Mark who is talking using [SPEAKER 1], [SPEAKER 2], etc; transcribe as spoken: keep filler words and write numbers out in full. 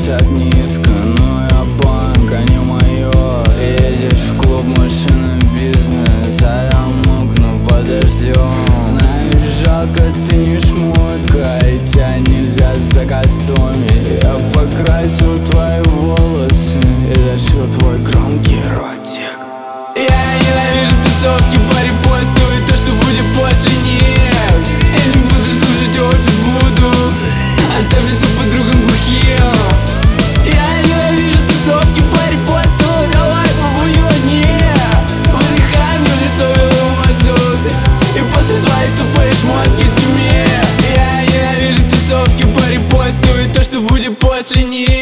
[SPEAKER 1] висят низко, но я панк, а не майор. Едешь в клуб, машина, бизнес, а я мокну под дождем. Знаешь, жалко, ты не шмотка, и тебя нельзя за костюме. Я покрасил твои волосы и зашил твой громкий ротик. Я ненавижу тусовки, порепостную то, что будет после них. Я не буду слушать, очень буду. Оставь это подругам глухим. Я ненавижу тусовки, порепостную, давай побудем одни. Выдыхаем в лицо белый воздух и после свои тупые шмотки сними. Я ненавижу тусовки, порепостную то, что будет после них.